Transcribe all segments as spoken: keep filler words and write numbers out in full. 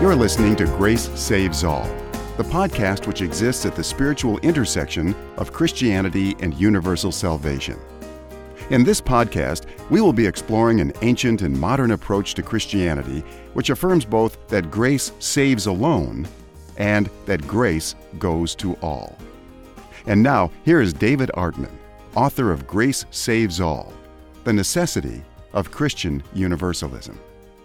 You're listening to Grace Saves All, the podcast which exists at the spiritual intersection of Christianity and universal salvation. In this podcast, we will be exploring an ancient and modern approach to Christianity which affirms both that grace saves alone and that grace goes to all. And now, here is David Artman, author of Grace Saves All, The Necessity of Christian Universalism.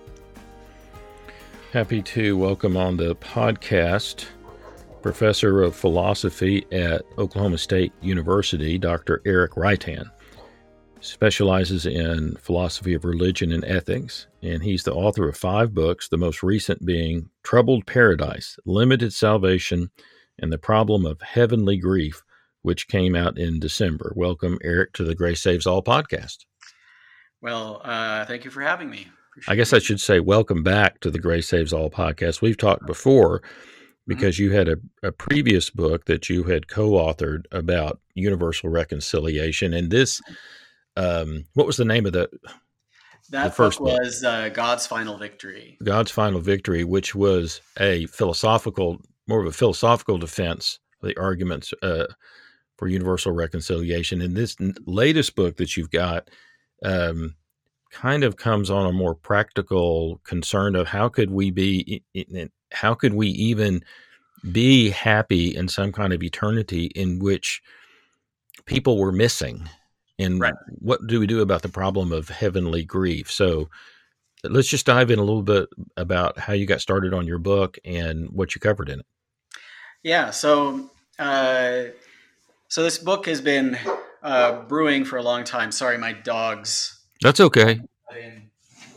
Happy to welcome on the podcast Professor of Philosophy at Oklahoma State University, Doctor Eric Reitan. Specializes in philosophy of religion and ethics, and he's the author of five books, the most recent being Troubled Paradise, Limited Salvation, and the Problem of Heavenly Grief, which came out in December. Welcome, Eric, to the Grace Saves All podcast. Well, uh, thank you for having me. Appreciate I guess it. I should say welcome back to the Grace Saves All podcast. We've talked before because mm-hmm. you had a, a previous book that you had co-authored about universal reconciliation, and this Um, what was the name of the That the first book was uh, God's Final Victory. God's Final Victory, which was a philosophical, more of a philosophical defense of the arguments uh, for universal reconciliation. And this n- latest book that you've got um, kind of comes on a more practical concern of how could we be, how could we even be happy in some kind of eternity in which people were missing. And right. What do we do about the problem of heavenly grief? So let's just dive in a little bit about how you got started on your book and what you covered in it. Yeah, so uh, so this book has been uh, brewing for a long time. Sorry, my dogs. That's okay. Come in,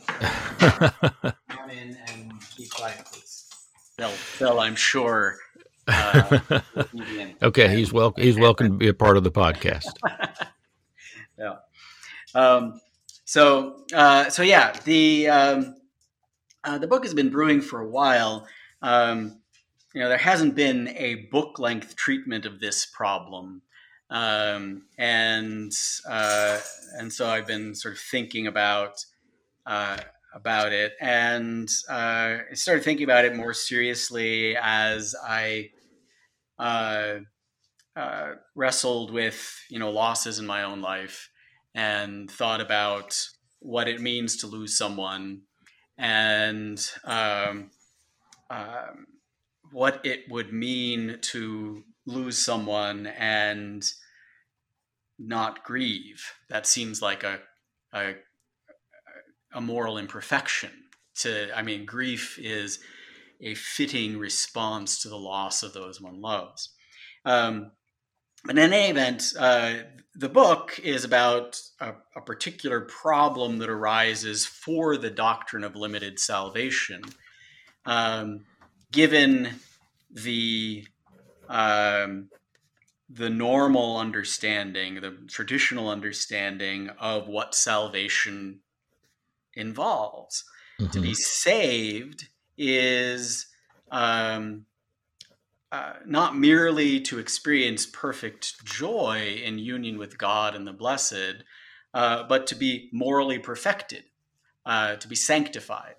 come in and be quiet, please. They'll, they'll I'm sure. Uh, okay, he's wel- he's welcome to be a part of the podcast. Yeah. Um, so, uh, so yeah, the, um, uh, the book has been brewing for a while. Um, you know, there hasn't been a book length treatment of this problem. Um, and, uh, and so I've been sort of thinking about, uh, about it, and, uh, I started thinking about it more seriously as I, uh, Uh, wrestled with, you know, losses in my own life and thought about what it means to lose someone and um, um, what it would mean to lose someone and not grieve. That seems like a, a, a moral imperfection. To, I mean, grief is a fitting response to the loss of those one loves. Um, But in any event, uh, the book is about a, a particular problem that arises for the doctrine of limited salvation, um, given the um, the normal understanding, the traditional understanding of what salvation involves. Mm-hmm. To be saved is um, Uh, not merely to experience perfect joy in union with God and the blessed, uh, but to be morally perfected, uh, to be sanctified.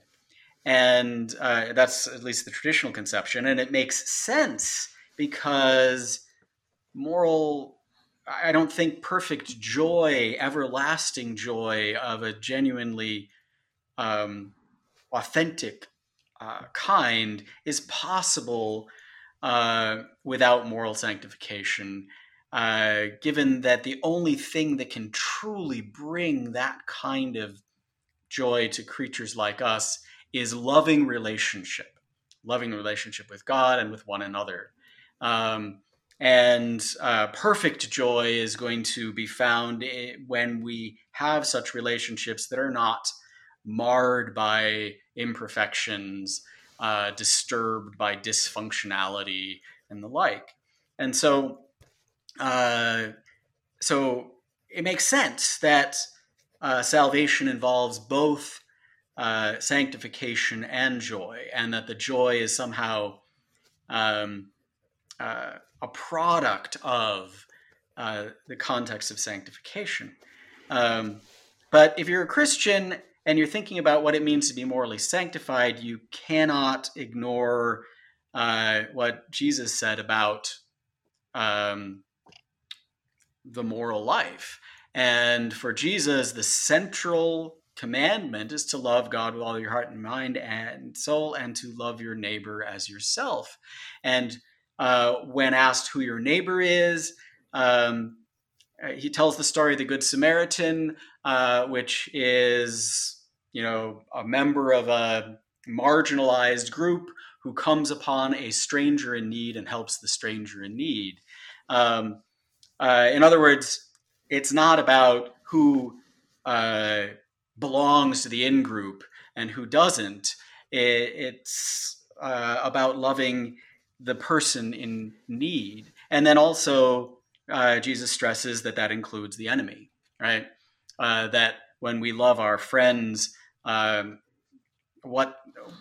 And uh, that's at least the traditional conception. And it makes sense because moral, I don't think perfect joy, everlasting joy of a genuinely um, authentic uh, kind is possible Uh, without moral sanctification, uh, given that the only thing that can truly bring that kind of joy to creatures like us is loving relationship, loving relationship with God and with one another. Um, and uh, perfect joy is going to be found when we have such relationships that are not marred by imperfections, Uh, disturbed by dysfunctionality and the like. And so, uh, so it makes sense that uh, salvation involves both uh, sanctification and joy, and that the joy is somehow um, uh, a product of uh, the context of sanctification. Um, but if you're a Christian and you're thinking about what it means to be morally sanctified, you cannot ignore uh, what Jesus said about um, the moral life. And for Jesus, the central commandment is to love God with all your heart and mind and soul, and to love your neighbor as yourself. And uh, when asked who your neighbor is, um, he tells the story of the Good Samaritan, uh, which is, you know, a member of a marginalized group who comes upon a stranger in need and helps the stranger in need. Um, uh, in other words, it's not about who uh, belongs to the in-group and who doesn't. It, it's uh, about loving the person in need. And then also, uh, Jesus stresses that that includes the enemy, right? Uh, that when we love our friends, um, what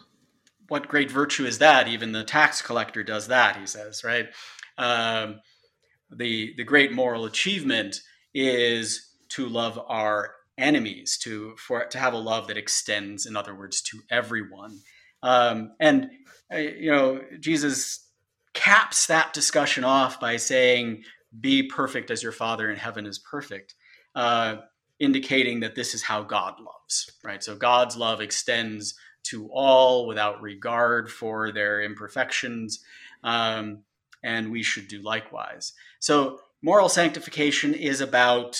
what great virtue is that? Even the tax collector does that, he says, right? Um, the the great moral achievement is to love our enemies, to for to have a love that extends, in other words, to everyone. Um, and uh, you know, Jesus caps that discussion off by saying, "Be perfect as your Father in heaven is perfect," uh, indicating that this is how God loves, right? So God's love extends to all without regard for their imperfections, um, and we should do likewise. So moral sanctification is about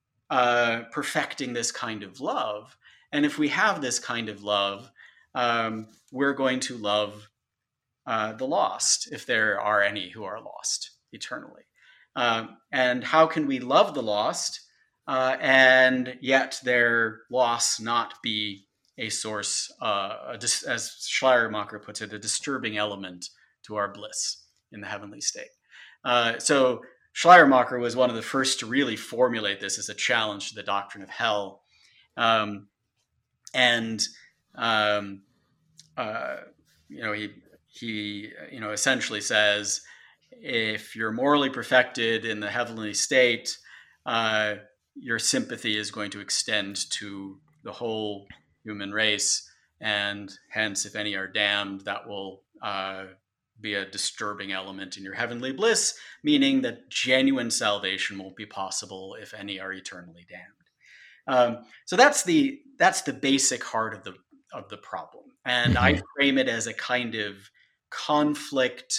uh, perfecting this kind of love. And if we have this kind of love, um, we're going to love uh, the lost, if there are any who are lost eternally. Um, and how can we love the lost uh, and yet their loss not be a source, uh, a dis- as Schleiermacher puts it, a disturbing element to our bliss in the heavenly state? Uh, so Schleiermacher was one of the first to really formulate this as a challenge to the doctrine of hell. Um, and, um, uh, you know, he, he, you know, essentially says, if you're morally perfected in the heavenly state, uh, your sympathy is going to extend to the whole human race. And hence, if any are damned, that will uh, be a disturbing element in your heavenly bliss, meaning that genuine salvation won't be possible if any are eternally damned. Um, so that's the that's the basic heart of the of the problem, and mm-hmm. I frame it as a kind of conflict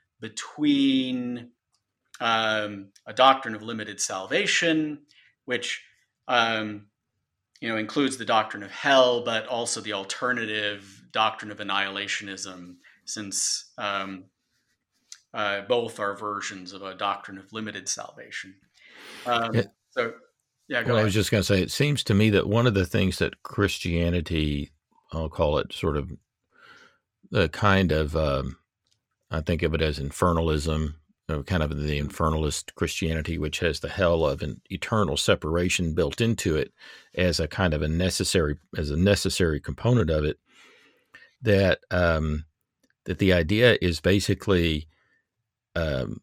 between um, a doctrine of limited salvation, which um, you know includes the doctrine of hell, but also the alternative doctrine of annihilationism, since um, uh, both are versions of a doctrine of limited salvation. Um, it, so, yeah, go well, ahead. I was just going to say, it seems to me that one of the things that Christianity, I'll call it sort of the kind of, um, I think of it as infernalism, you know, kind of the infernalist Christianity, which has the hell of an eternal separation built into it as a kind of a necessary, as a necessary component of it. That um, that the idea is basically um,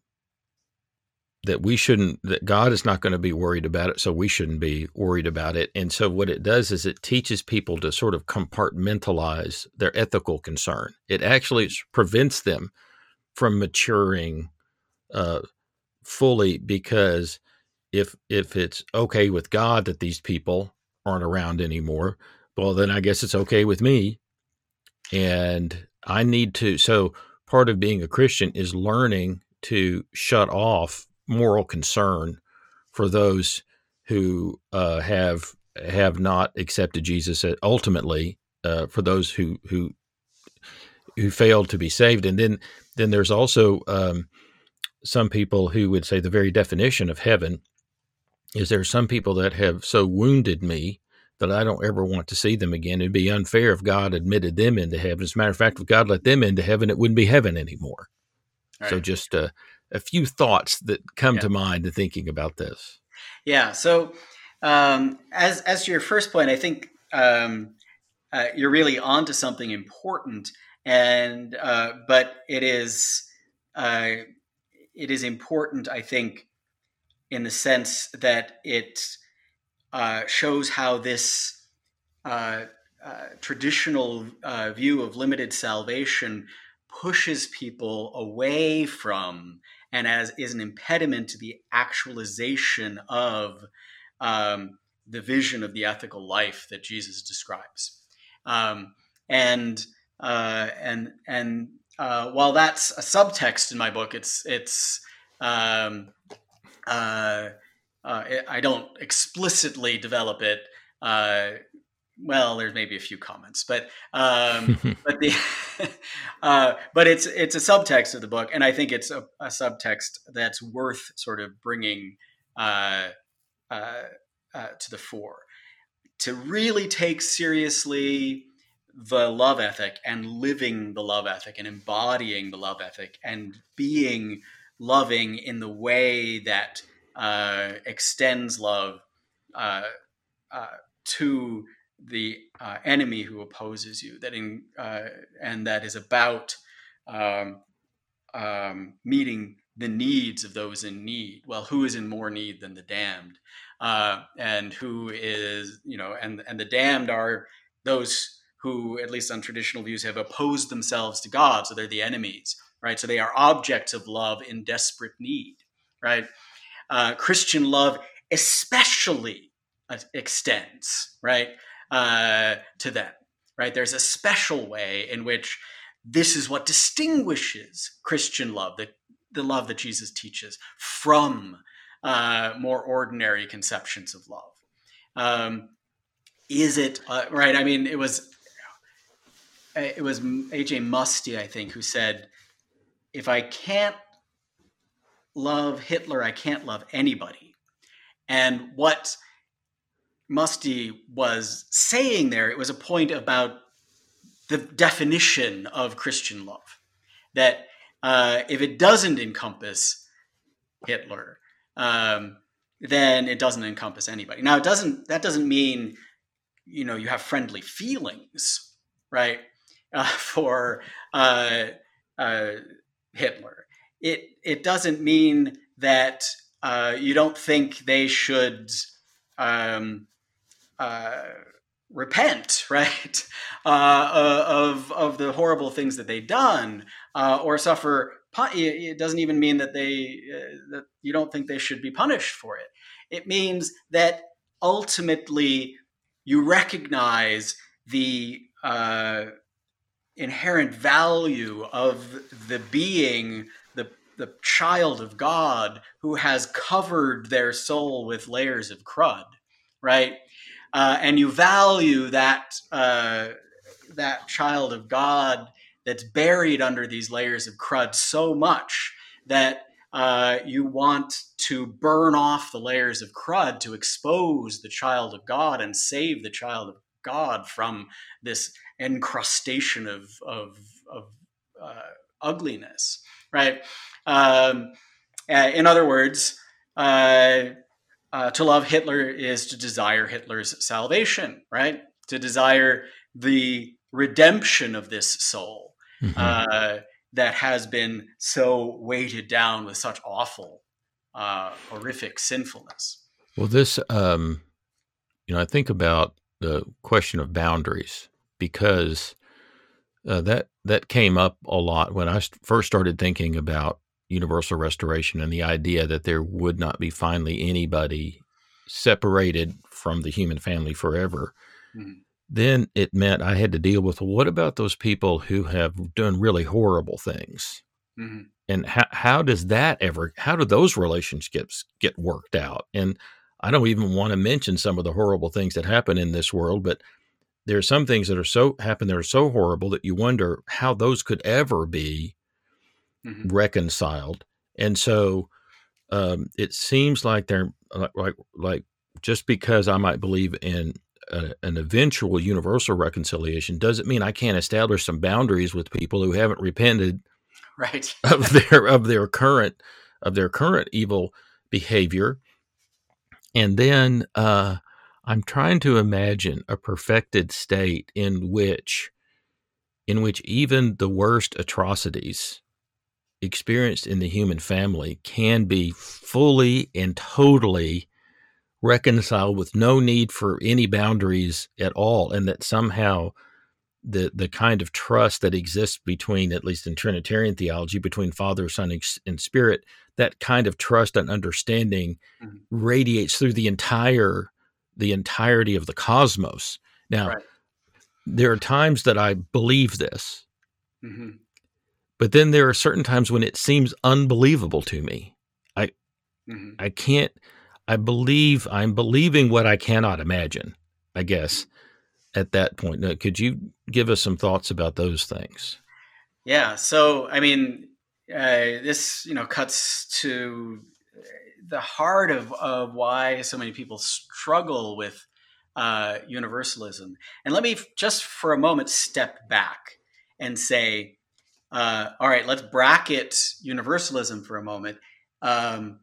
that we shouldn't, that God is not going to be worried about it, so we shouldn't be worried about it. And so what it does is it teaches people to sort of compartmentalize their ethical concern. It actually prevents them from maturing uh, fully, because if if it's okay with God that these people aren't around anymore, well, then I guess it's okay with me. And I need to, so part of being a Christian is learning to shut off moral concern for those who uh, have have not accepted Jesus ultimately, uh, for those who who who failed to be saved. And then then there's also um, some people who would say the very definition of heaven is there are some people that have so wounded me that I don't ever want to see them again. It'd be unfair if God admitted them into heaven. As a matter of fact, if God let them into heaven, it wouldn't be heaven anymore. Right. So just uh, a few thoughts that come yeah. to mind in thinking about this. Yeah. So um, as as to your first point, I think um, uh, you're really onto something important, and uh, but it is uh, it is important, I think, in the sense that it uh, shows how this uh, uh, traditional uh, view of limited salvation pushes people away from and as is an impediment to the actualization of um, the vision of the ethical life that Jesus describes. Um, and uh, and and uh, while that's a subtext in my book, it's it's um, uh, uh, it, I don't explicitly develop it. Uh, well, there's maybe a few comments, but um, but the uh, but it's it's a subtext of the book, and I think it's a, a subtext that's worth sort of bringing uh, uh, uh, to the fore. To really take seriously the love ethic and living the love ethic and embodying the love ethic and being loving in the way that uh, extends love uh, uh, to the uh, enemy who opposes you, that in, uh, and that is about um, um, meeting the needs of those in need. Well, who is in more need than the damned? Uh, and who is, you know, and, and the damned are those who, at least on traditional views, have opposed themselves to God. So they're the enemies, right? So they are objects of love in desperate need, right? Uh, Christian love especially extends, right, uh, to them, right? There's a special way in which this is what distinguishes Christian love, the, the love that Jesus teaches, from uh, more ordinary conceptions of love. Um, is it, uh, right? I mean, it was, it was A J Muste, I think, who said, if I can't love Hitler, I can't love anybody. And what Muste was saying there, it was a point about the definition of Christian love, that uh, if it doesn't encompass Hitler, um, then it doesn't encompass anybody. Now, it doesn't. That doesn't mean, you know, you have friendly feelings, right, uh, for uh, uh, Hitler. It it doesn't mean that uh, you don't think they should um, uh, repent, right, uh, of of the horrible things that they've done, uh, or suffer. It doesn't even mean that they uh, that you don't think they should be punished for it. It means that ultimately you recognize the uh, inherent value of the being, the the child of God who has covered their soul with layers of crud, right? Uh, and you value that uh, that child of God that's buried under these layers of crud so much that uh, you want to burn off the layers of crud to expose the child of God and save the child of God from this encrustation of of, of uh, ugliness, right? Um, in other words, uh, uh, to love Hitler is to desire Hitler's salvation, right? To desire the redemption of this soul mm-hmm. uh, that has been so weighted down with such awful, uh, horrific sinfulness. Well, this, um, you know, I think about the question of boundaries, because uh, that that came up a lot when I first started thinking about universal restoration and the idea that there would not be finally anybody separated from the human family forever. Mm-hmm. Then it meant I had to deal with, well, what about those people who have done really horrible things? Mm-hmm. And how how does that ever, how do those relationships get worked out? And I don't even want to mention some of the horrible things that happen in this world, but there are some things that are so happen that are so horrible that you wonder how those could ever be mm-hmm. reconciled. And so um, it seems like they're like, like just because I might believe in a, an eventual universal reconciliation doesn't mean I can't establish some boundaries with people who haven't repented right. of their of their current of their current evil behavior. And then uh, I'm trying to imagine a perfected state in which in which even the worst atrocities experienced in the human family can be fully and totally reconciled with no need for any boundaries at all, and that somehow the the kind of trust that exists between, at least in Trinitarian theology, between Father, Son, and Spirit, that kind of trust and understanding mm-hmm. radiates through the entire the entirety of the cosmos. Now, right. there are times that I believe this, mm-hmm. but then there are certain times when it seems unbelievable to me. I mm-hmm. I can't. I believe I'm believing what I cannot imagine, I guess. At that point, now, could you give us some thoughts about those things? Yeah. So, I mean, uh, this, you know, cuts to the heart of, of why so many people struggle with uh, universalism. And let me just for a moment step back and say, uh, all right, let's bracket universalism for a moment. Um,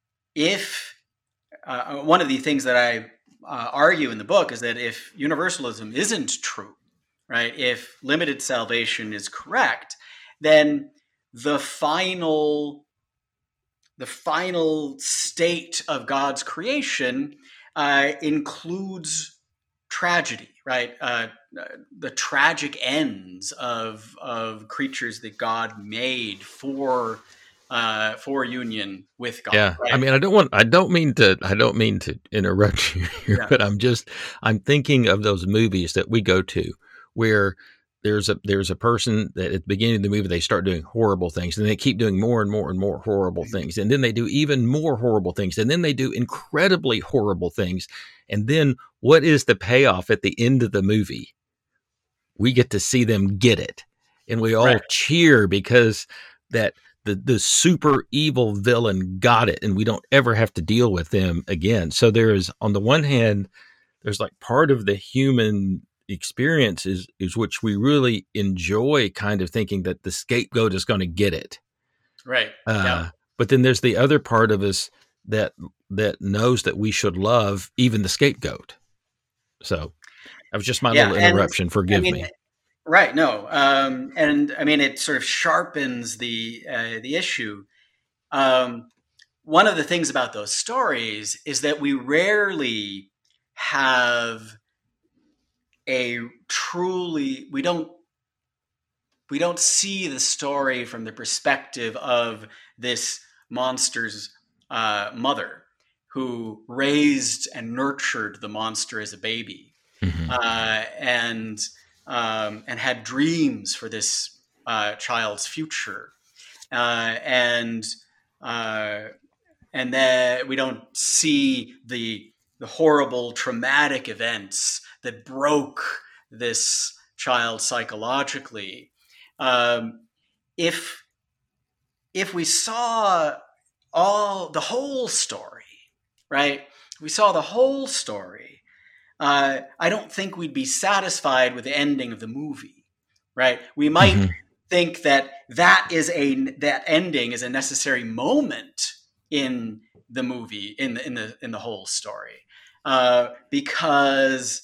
if uh, one of the things that I Uh, argue in the book is that if universalism isn't true, right, if limited salvation is correct, then the final, the final state of God's creation uh, includes tragedy, right? Uh, the tragic ends of of creatures that God made for. Uh, for union with God. Yeah, right? I mean, I don't want, I don't mean to, I don't mean to interrupt you here, yeah. but I'm just, I'm thinking of those movies that we go to where there's a there's a person that at the beginning of the movie they start doing horrible things, and they keep doing more and more and more horrible things, and then they do even more horrible things, and then they do incredibly horrible things, and then what is the payoff at the end of the movie? We get to see them get it, and we all right. cheer because that. The the super evil villain got it, and we don't ever have to deal with them again. So there is, on the one hand, there's like part of the human experience is, is which we really enjoy, kind of thinking that the scapegoat is going to get it. Right. Uh, yeah. But then there's the other part of us that that knows that we should love even the scapegoat. So that was just my yeah, little interruption. Forgive I mean, me. Right. No. Um, and I mean, it sort of sharpens the uh, the issue. Um, one of the things about those stories is that we rarely have a truly we don't we don't see the story from the perspective of this monster's uh, mother who raised and nurtured the monster as a baby, mm-hmm. uh, and Um, and had dreams for this uh, child's future, uh, and uh, and then we don't see the the horrible, traumatic events that broke this child psychologically. Um, if if we saw all the whole story, right? We saw the whole story. Uh, I don't think we'd be satisfied with the ending of the movie, right? We might mm-hmm. think that that is a that ending is a necessary moment in the movie, in the in the in the whole story, uh, because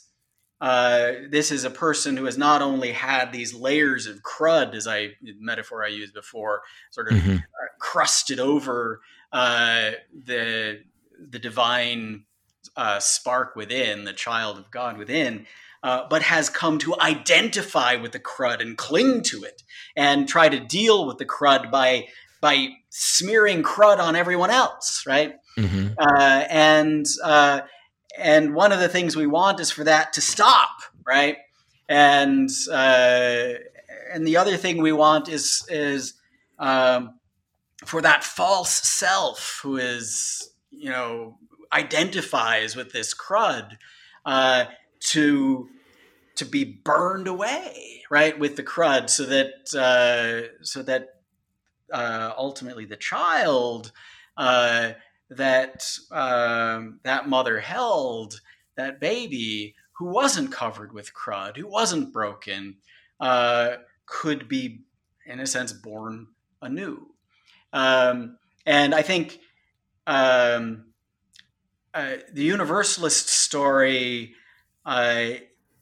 uh, this is a person who has not only had these layers of crud, as I metaphor I used before, sort of mm-hmm. uh, crusted over uh, the the divine. Uh, spark within, the child of God within, uh, but has come to identify with the crud and cling to it and try to deal with the crud by by smearing crud on everyone else, right? Mm-hmm. Uh, and uh, and one of the things we want is for that to stop, right? And uh, and the other thing we want is is um, for that false self who is, you know, identifies with this crud uh, to to be burned away, right, with the crud, so that uh, so that uh, ultimately the child uh, that um, that mother held, that baby who wasn't covered with crud, who wasn't broken, uh, could be, in a sense, born anew. Um, and I think. Um, Uh, the universalist story uh,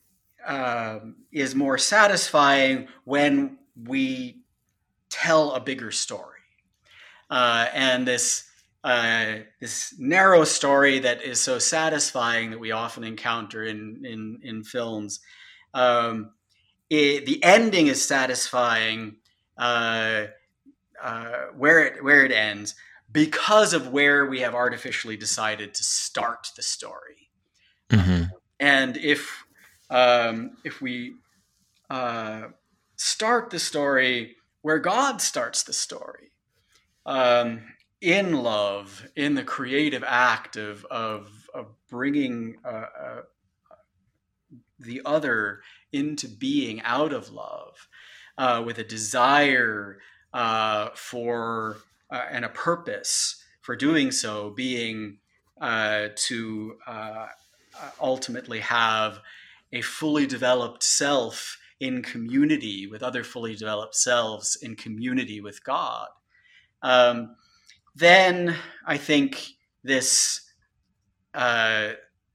uh, is more satisfying when we tell a bigger story, uh, and this uh, this narrow story that is so satisfying that we often encounter in in, in films. Um, it, the ending is satisfying uh, uh, where it where it ends because of where we have artificially decided to start the story. Mm-hmm. And if um, if we uh, start the story where God starts the story, um, in love, in the creative act of of, of bringing uh, uh, the other into being out of love, uh, with a desire uh, for uh, and a purpose for doing so, being uh, to uh, ultimately have a fully developed self in community with other fully developed selves, in community with God. Um, then I think this, uh,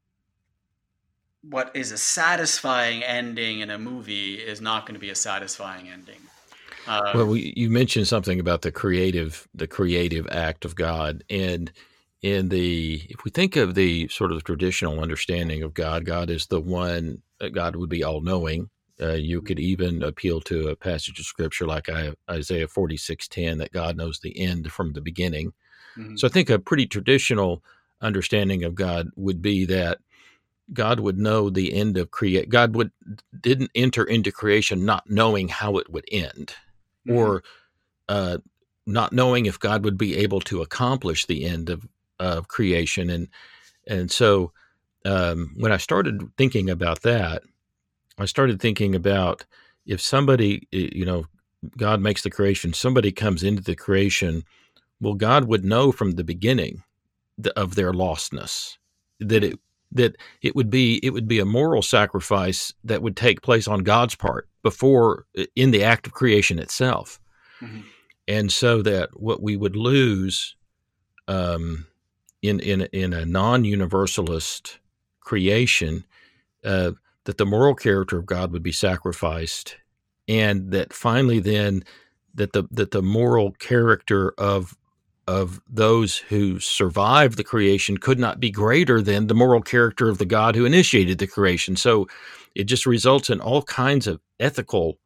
what is a satisfying ending in a movie is not going to be a satisfying ending. Uh, Well, we, you mentioned something about the creative, the creative act of God, and in the if we think of the sort of traditional understanding of God, God is the one. God would be all knowing. Uh, you could even appeal to a passage of scripture like Isaiah forty-six ten that God knows the end from the beginning. mm-hmm. So I think a pretty traditional understanding of God would be that God would know the end of create. God would didn't enter into creation not knowing how it would end, Mm-hmm. or uh, not knowing if God would be able to accomplish the end of, of creation. And and so um, when I started thinking about that, I started thinking about if somebody, you know, God makes the creation, somebody comes into the creation, well, God would know from the beginning of their lostness, that it that it would be it would be a moral sacrifice that would take place on God's part before in the act of creation itself. Mm-hmm. And so that what we would lose um, in in in a non-universalist creation, uh, that the moral character of God would be sacrificed, and that finally then that the that the moral character of of those who survived the creation could not be greater than the moral character of the God who initiated the creation. So it just results in all kinds of ethical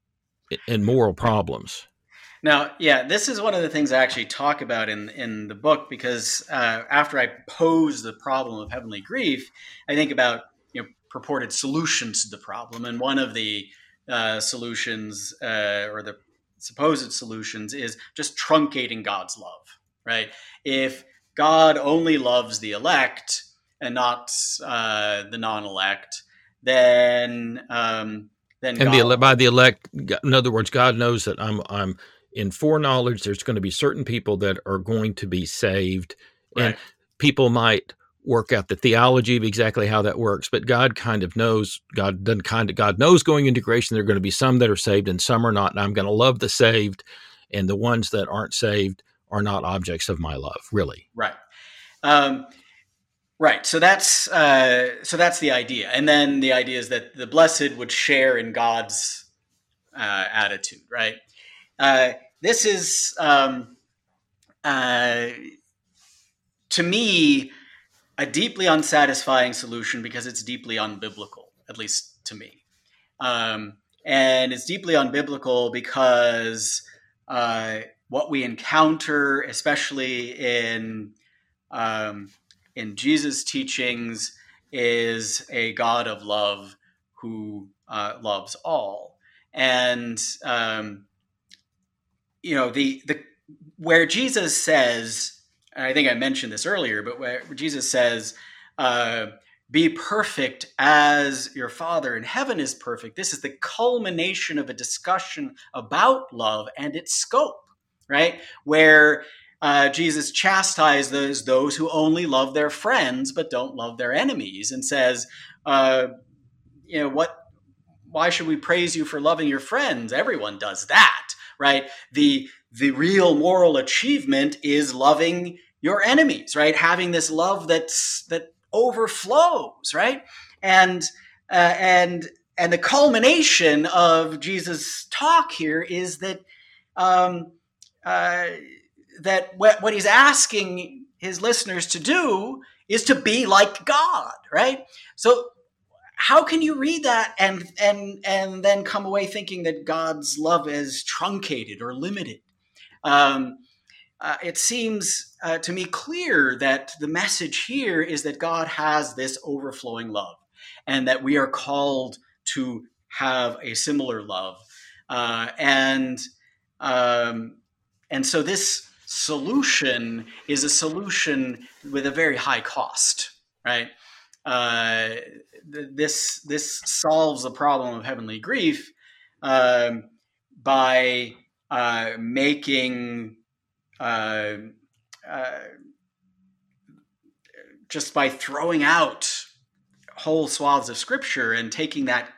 and moral problems. Now, yeah, this is one of the things I actually talk about in in the book, because uh, after I pose the problem of heavenly grief, I think about, you know, purported solutions to the problem, and one of the uh, solutions uh, or the supposed solutions is just truncating God's love, right? If God only loves the elect and not uh, the non-elect, then um, then and God, the, by the elect, in other words, God knows that I'm I'm in foreknowledge. There's going to be certain people that are going to be saved, and right. people might work out the theology of exactly how that works, but God kind of knows. God doesn't kind of God knows going into creation there are going to be some that are saved and some are not, and I'm going to love the saved, and the ones that aren't saved are not objects of my love, really. Right. Um, right. So that's uh, so that's the idea, and then the idea is that the blessed would share in God's uh, attitude. Right. Uh, this is um, uh, to me a deeply unsatisfying solution because it's deeply unbiblical, at least to me, um, and it's deeply unbiblical because uh, what we encounter, especially in um, in Jesus' teachings, is a God of love who uh, loves all. And um, you know, the the where Jesus says, and I think I mentioned this earlier, but where Jesus says, uh, "Be perfect as your Father in heaven is perfect." This is the culmination of a discussion about love and its scope, right? Where Uh, Jesus chastised those, those who only love their friends but don't love their enemies, and says, uh, you know, what? Why should we praise you for loving your friends? Everyone does that, right? The the real moral achievement is loving your enemies, right? Having this love that's that overflows, right? And uh, and and the culmination of Jesus' talk here is that. Um, uh, that what, what he's asking his listeners to do is to be like God, right? So how can you read that and and and then come away thinking that God's love is truncated or limited? Um, uh, it seems uh, to me clear that the message here is that God has this overflowing love, and that we are called to have a similar love, uh, and um, and so this solution is a solution with a very high cost, right? Uh, th- this this solves the problem of heavenly grief um, by uh, making uh, uh, just by throwing out whole swaths of scripture and taking that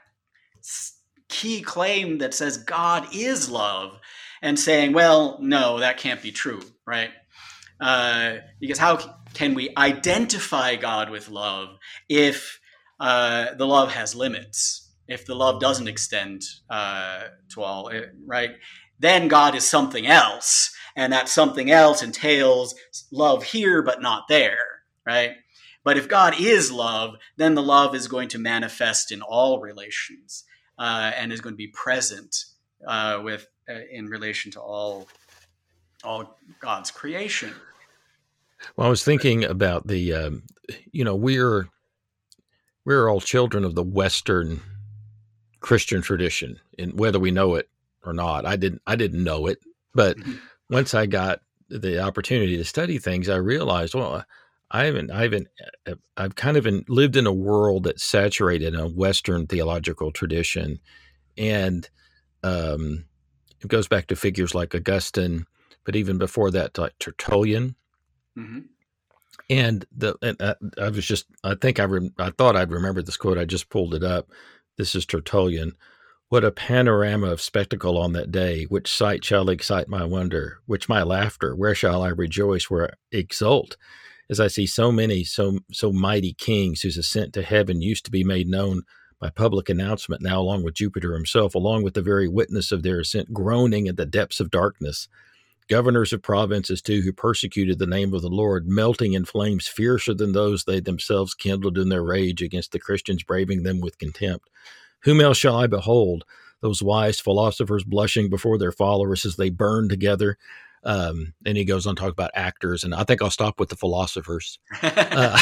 key claim that says God is love and saying, well, no, that can't be true, right? Uh, because how can we identify God with love if uh, the love has limits, if the love doesn't extend uh, to all, right? Then God is something else, and that something else entails love here but not there, right? But if God is love, then the love is going to manifest in all relations uh, and is going to be present uh, with uh, in relation to all all God's creation. Well, I was thinking about the, um, you know, we're we're all children of the Western Christian tradition, and whether we know it or not, I didn't I didn't know it, but mm-hmm. once I got the opportunity to study things, I realized, well, I haven't I haven't I've kind of been, lived in a world that's saturated in a Western theological tradition, and um, it goes back to figures like Augustine, but even before that, like Tertullian. Mm-hmm. And the and I, I was just I think I re, I thought I'd remember this quote. I just pulled it up. This is Tertullian. What a panorama of spectacle on that day! Which sight shall excite my wonder? Which my laughter? Where shall I rejoice? Where exult? As I see so many, so so mighty kings whose ascent to heaven used to be made known by public announcement, now along with Jupiter himself, along with the very witness of their ascent, groaning at the depths of darkness. Governors of provinces, too, who persecuted the name of the Lord, melting in flames fiercer than those they themselves kindled in their rage against the Christians, braving them with contempt. Whom else shall I behold? Those wise philosophers blushing before their followers as they burn together. Um, and he goes on to talk about actors, and I think I'll stop with the philosophers. Uh,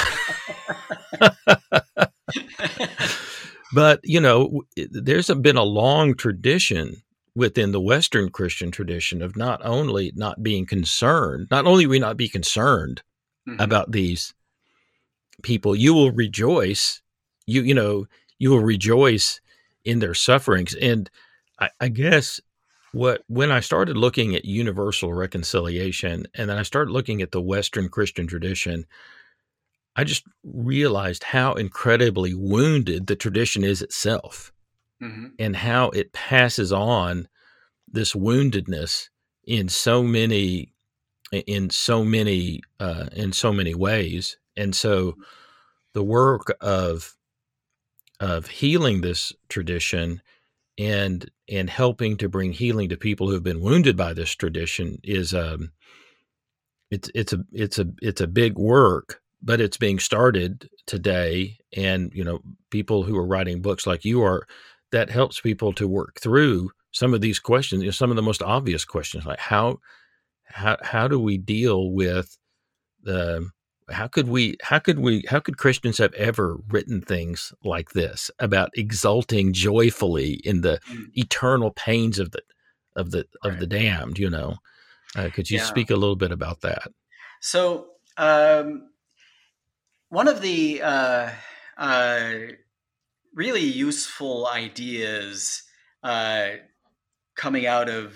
but, you know, there's been a long tradition within the Western Christian tradition of not only not being concerned, not only we not be concerned mm-hmm. about these people, you will rejoice, you, you know, you will rejoice in their sufferings. And I, I guess what, when I started looking at universal reconciliation, and then I started looking at the Western Christian tradition, I just realized how incredibly wounded the tradition is itself. Mm-hmm. And how it passes on this woundedness in so many, in so many, uh, in so many ways. And so, the work of of healing this tradition and and helping to bring healing to people who have been wounded by this tradition is um, it's it's a it's a it's a big work, but it's being started today. And you know, people who are writing books like you are, that helps people to work through some of these questions, you know, some of the most obvious questions, like how, how, how do we deal with the, how could we, how could we, how could Christians have ever written things like this about exulting joyfully in the mm. eternal pains of the, of the, right. of the damned, you know? Uh, could you yeah. speak a little bit about that? So, um, one of the, uh, uh, really useful ideas uh, coming out of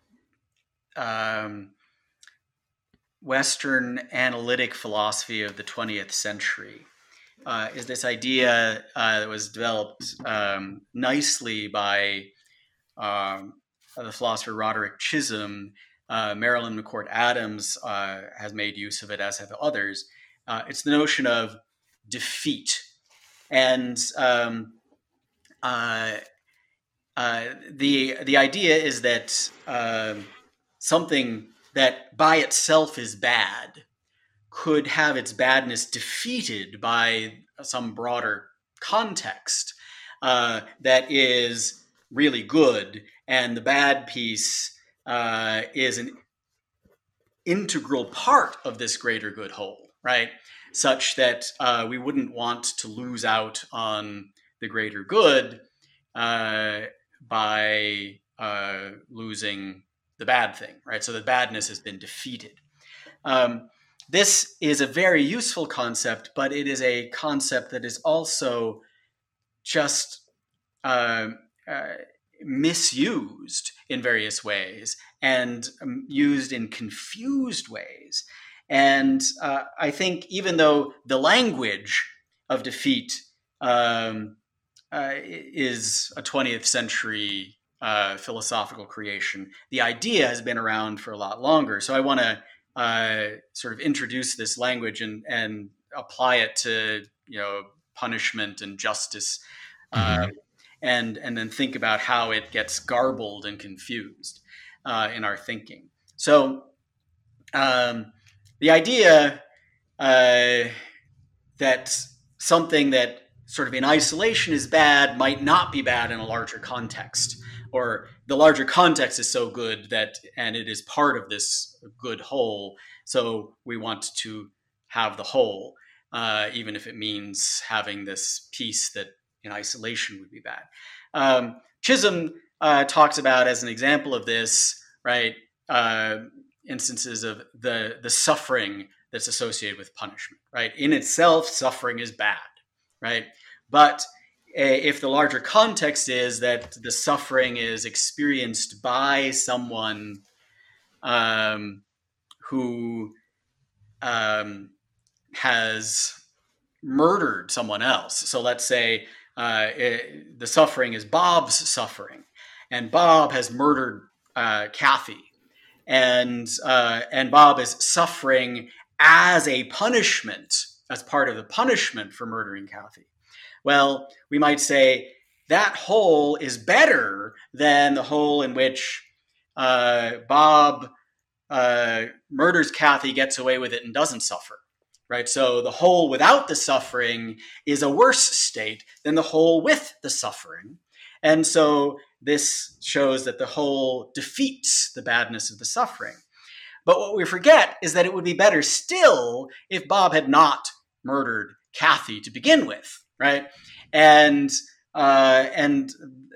um, Western analytic philosophy of the twentieth century uh, is this idea uh, that was developed um, nicely by um, the philosopher Roderick Chisholm. Uh, Marilyn McCord Adams uh, has made use of it, as have others. Uh, it's the notion of defeat. And um, uh, uh, the the idea is that uh, something that by itself is bad could have its badness defeated by some broader context uh, that is really good, and the bad piece uh, is an integral part of this greater good whole, right? Such that uh, we wouldn't want to lose out on the greater good uh, by uh, losing the bad thing, right? So the badness has been defeated. Um, this is a very useful concept, but it is a concept that is also just uh, uh, misused in various ways and um, used in confused ways. And uh, I think even though the language of defeat um, uh, is a twentieth century uh, philosophical creation, the idea has been around for a lot longer. So I want to uh, sort of introduce this language and, and apply it to, you know, punishment and justice, mm-hmm. uh, and and then think about how it gets garbled and confused uh, in our thinking. So um, the idea uh, that something that sort of in isolation is bad might not be bad in a larger context, or the larger context is so good that, and it is part of this good whole, so we want to have the whole, uh, even if it means having this piece that in isolation would be bad. Um, Chisholm uh, talks about, as an example of this, right, uh, instances of the, the suffering that's associated with punishment, right? In itself, suffering is bad, right? But if the larger context is that the suffering is experienced by someone um, who um, has murdered someone else. So let's say uh, it, the suffering is Bob's suffering, and Bob has murdered uh, Kathy, and uh, and Bob is suffering as a punishment, as part of the punishment for murdering Kathy. Well, we might say that whole is better than the whole in which uh, Bob uh, murders Kathy, gets away with it, and doesn't suffer, right? So the whole without the suffering is a worse state than the whole with the suffering. And so this shows that the whole defeats the badness of the suffering. But what we forget is that it would be better still if Bob had not murdered Kathy to begin with, right? And uh, and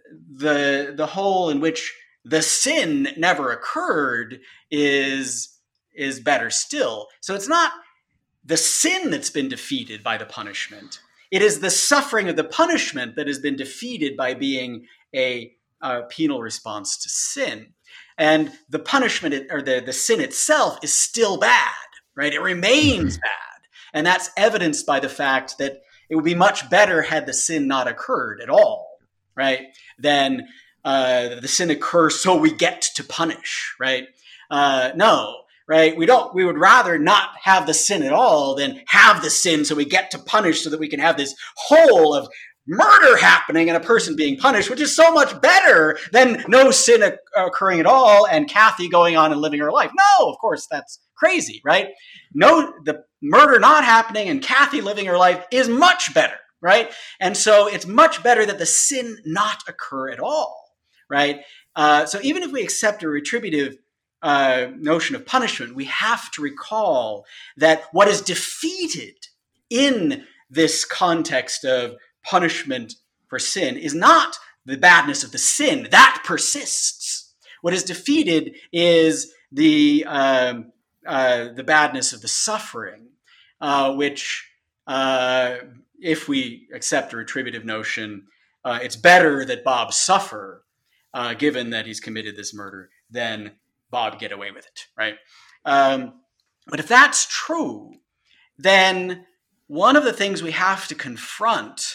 the the whole in which the sin never occurred is is better still. So it's not the sin that's been defeated by the punishment. It is the suffering of the punishment that has been defeated by being a, a penal response to sin. And the punishment, or the, the sin itself, is still bad, right? It remains bad. And that's evidenced by the fact that it would be much better had the sin not occurred at all, right? Than uh, the sin occurs so we get to punish, right? Uh, no, right? We don't. We would rather not have the sin at all than have the sin so we get to punish, so that we can have this whole of murder happening and a person being punished, which is so much better than no sin occurring at all and Kathy going on and living her life. No, of course, that's crazy, right? No, the murder not happening and Kathy living her life is much better, right? And so it's much better that the sin not occur at all, right? Uh, so even if we accept a retributive uh, notion of punishment, we have to recall that what is defeated in this context of punishment for sin is not the badness of the sin. That persists. What is defeated is the um, uh, the badness of the suffering, uh, which, uh, if we accept a retributive notion, uh, it's better that Bob suffer, uh, given that he's committed this murder, than Bob get away with it, right? Um, but if that's true, then one of the things we have to confront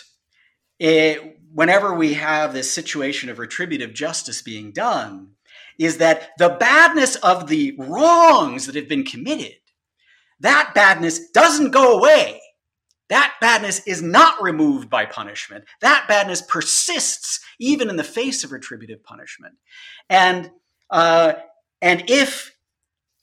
It, whenever we have this situation of retributive justice being done, is that the badness of the wrongs that have been committed, that badness doesn't go away. That badness is not removed by punishment. That badness persists even in the face of retributive punishment. And uh, and if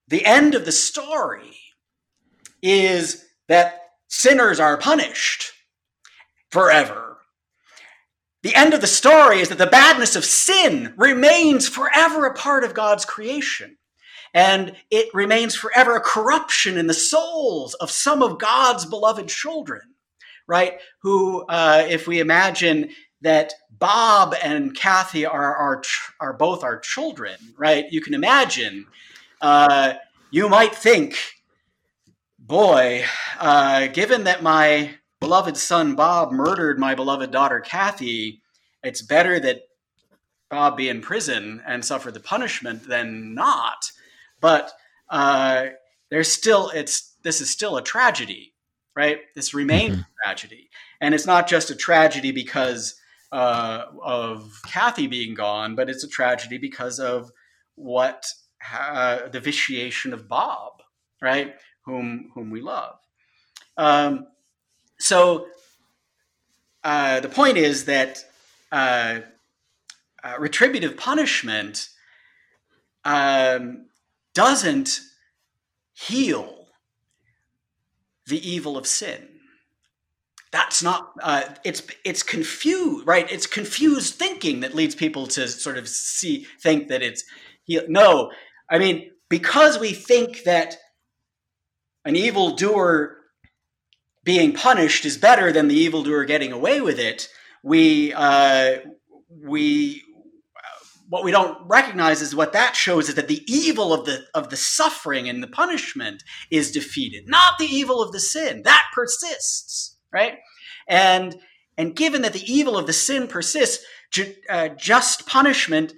the end of the story is that sinners are punished forever. The end of the story is that the badness of sin remains forever a part of God's creation. And it remains forever a corruption in the souls of some of God's beloved children, right? Who, uh, if we imagine that Bob and Kathy are, are, are both our children, right? You can imagine, uh, you might think, boy, uh, given that my beloved son Bob murdered my beloved daughter Kathy, it's better that Bob be in prison and suffer the punishment than not. But uh, there's still, it's this is still a tragedy, right? This remains mm-hmm. a tragedy. And it's not just a tragedy because uh, of Kathy being gone, but it's a tragedy because of what uh, the vitiation of Bob, right? Whom whom we love. Um, so uh, the point is that uh, uh, retributive punishment um, doesn't heal the evil of sin. That's not, uh, it's it's confused, right? It's confused thinking that leads people to sort of see, think that it's, heal. No, I mean, because we think that an evildoer being punished is better than the evildoer getting away with it, we, uh, we, what we don't recognize is what that shows is that the evil of the of the suffering and the punishment is defeated, not the evil of the sin. That persists, right? And and given that the evil of the sin persists, ju- uh, just punishment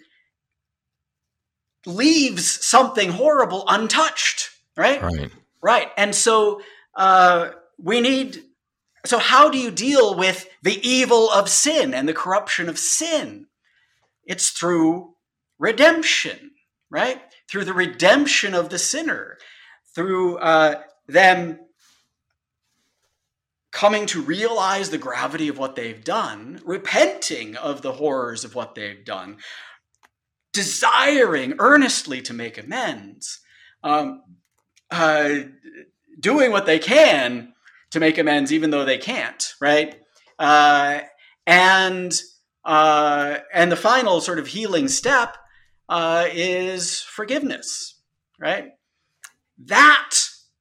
leaves something horrible untouched, right? Right. Right. And so uh, we need. So how do you deal with the evil of sin and the corruption of sin? It's through redemption, right? Through the redemption of the sinner, through uh, them coming to realize the gravity of what they've done, repenting of the horrors of what they've done, desiring earnestly to make amends, um, uh, doing what they can to make amends, even though they can't, right? Uh, and Uh, and the final sort of healing step uh, is forgiveness, right? That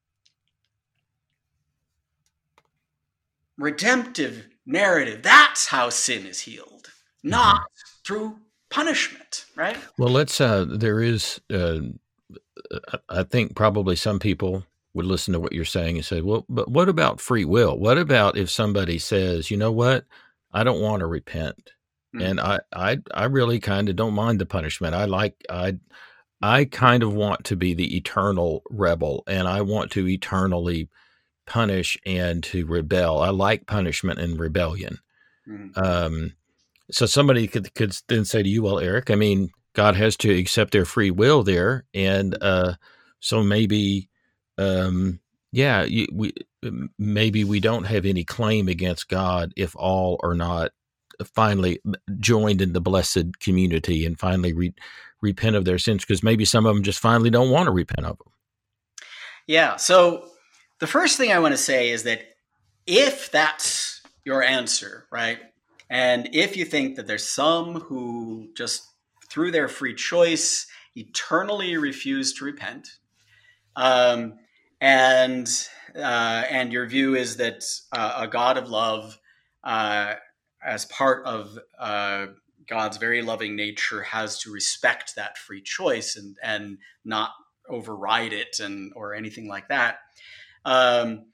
redemptive narrative, that's how sin is healed, not mm-hmm. through punishment, right? Well, let's, uh, there is, uh, I think probably some people would listen to what you're saying and say, well, but what about free will? What about if somebody says, you know what, I don't want to repent. And I, I, I really kind of don't mind the punishment. I like, I, I kind of want to be the eternal rebel, and I want to eternally punish and to rebel. I like punishment and rebellion. Mm-hmm. Um, so somebody could, could then say to you, well, Eric, I mean, God has to accept their free will there. And, uh, so maybe, um, yeah, you, we, maybe we don't have any claim against God if all are not finally joined in the blessed community and finally re- repent of their sins, because maybe some of them just finally don't want to repent of them. Yeah. So the first thing I want to say is that if that's your answer, right, and if you think that there's some who just through their free choice eternally refuse to repent, um, and uh, and your view is that uh, a God of love, uh, as part of uh, God's very loving nature, has to respect that free choice and and not override it and or anything like that. Um,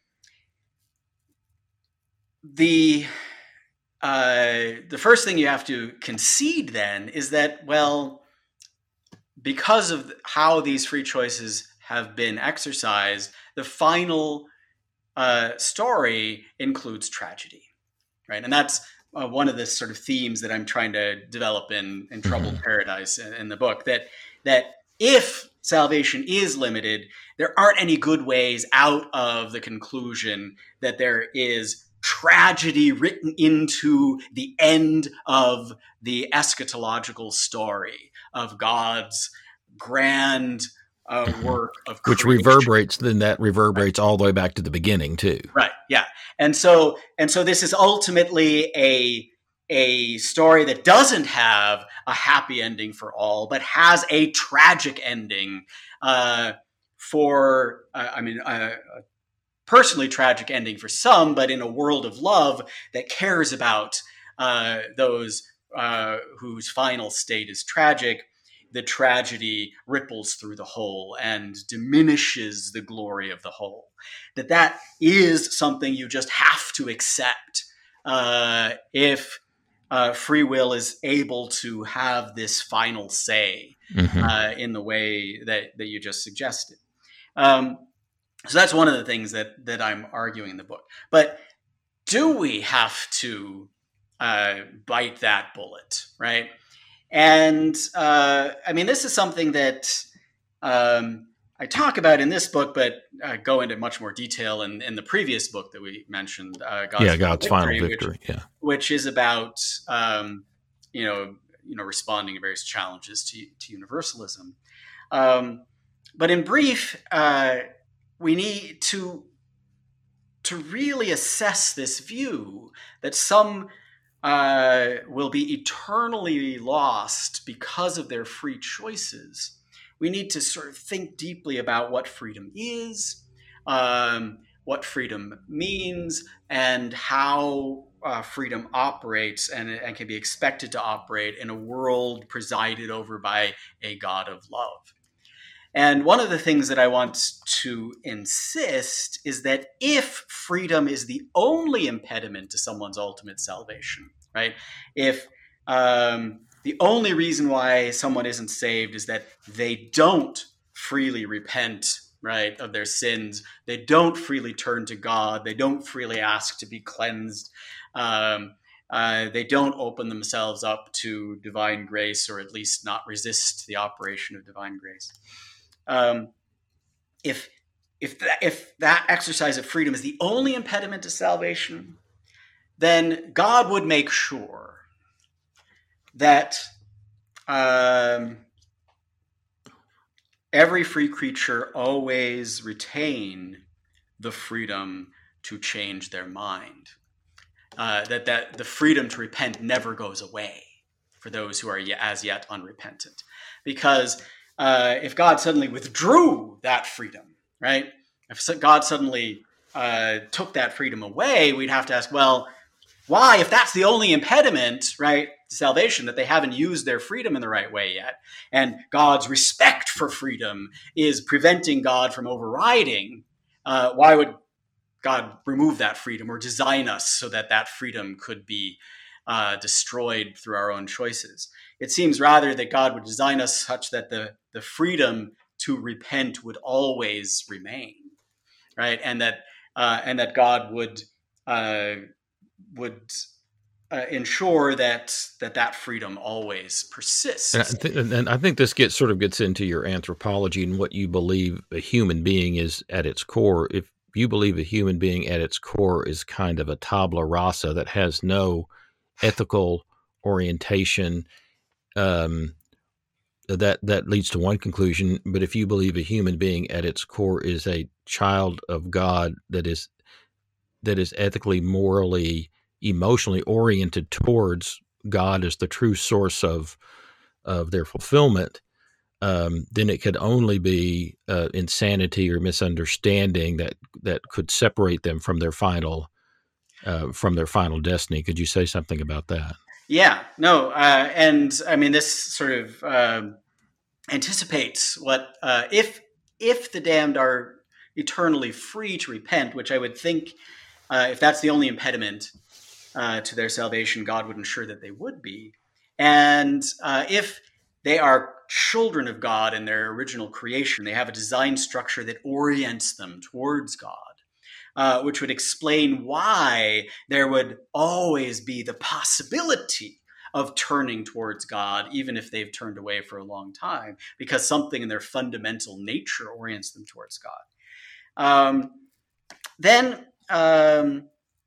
the uh, the first thing you have to concede then is that, well, because of how these free choices have been exercised, the final uh, story includes tragedy, right? And that's Uh, one of the sort of themes that I'm trying to develop in, in Troubled mm-hmm. Paradise in, in the book, that that if salvation is limited, there aren't any good ways out of the conclusion that there is tragedy written into the end of the eschatological story of God's grand uh, Mm-hmm. work of which creation. reverberates. Then that reverberates right. all the way back to the beginning too. Right. Yeah. And so and so this is ultimately a a story that doesn't have a happy ending for all, but has a tragic ending uh, for, uh, I mean, uh, a personally tragic ending for some, but in a world of love that cares about uh, those uh, whose final state is tragic, the tragedy ripples through the whole and diminishes the glory of the whole. That that is something you just have to accept uh, if uh, free will is able to have this final say mm-hmm. uh, in the way that, that you just suggested. Um, so that's one of the things that that I'm arguing in the book. But do we have to uh, bite that bullet, right? And uh, I mean, this is something that um, I talk about in this book, but uh, go into much more detail in, in the previous book that we mentioned, uh, God's, yeah, God's Final Victory, Victory which, yeah, which is about um, you know you know responding to various challenges to to universalism. Um, but in brief, uh, we need to to really assess this view that some uh, will be eternally lost because of their free choices. We need to sort of think deeply about what freedom is, um, what freedom means, and how uh, freedom operates and, and can be expected to operate in a world presided over by a God of love. And one of the things that I want to insist is that if freedom is the only impediment to someone's ultimate salvation, right? If um, the only reason why someone isn't saved is that they don't freely repent, right, of their sins, they don't freely turn to God, they don't freely ask to be cleansed, um, uh, they don't open themselves up to divine grace, or at least not resist the operation of divine grace. Um, if if that, if that exercise of freedom is the only impediment to salvation, then God would make sure that um, every free creature always retain the freedom to change their mind. Uh, that that the freedom to repent never goes away for those who are as yet unrepentant, because Uh, if God suddenly withdrew that freedom, right? If God suddenly uh, took that freedom away, we'd have to ask, well, why? If that's the only impediment, right, to salvation, that they haven't used their freedom in the right way yet, and God's respect for freedom is preventing God from overriding, uh, why would God remove that freedom or design us so that that freedom could be uh, destroyed through our own choices? It seems rather that God would design us such that the, the freedom to repent would always remain, right? And that uh, and that God would uh, would uh, ensure that that that freedom always persists. And I, th- and I think this gets sort of gets into your anthropology and what you believe a human being is at its core. If you believe a human being at its core is kind of a tabula rasa that has no ethical orientation, um, that that leads to one conclusion. But if you believe a human being at its core is a child of God that is that is ethically, morally, emotionally oriented towards God as the true source of of their fulfillment, um, then it could only be uh, insanity or misunderstanding that that could separate them from their final uh, from their final destiny. Could you say something about that? Yeah, no, uh, and I mean this sort of uh, anticipates what uh, if if the damned are eternally free to repent, which I would think, uh, if that's the only impediment uh, to their salvation, God would ensure that they would be, and uh, if they are children of God in their original creation, they have a design structure that orients them towards God. Uh, which would explain why there would always be the possibility of turning towards God, even if they've turned away for a long time, because something in their fundamental nature orients them towards God. Um, then, um,